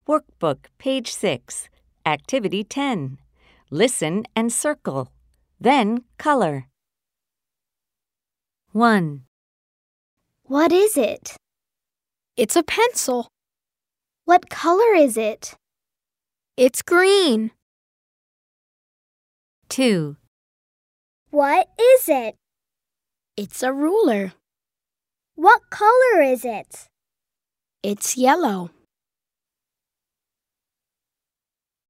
Workbook, page 6, Activity 10. Listen and circle. Then color. 1, What is it? It's a pencil. What color is it? It's green. 2, What is it? It's a ruler. What color is it? It's yellow.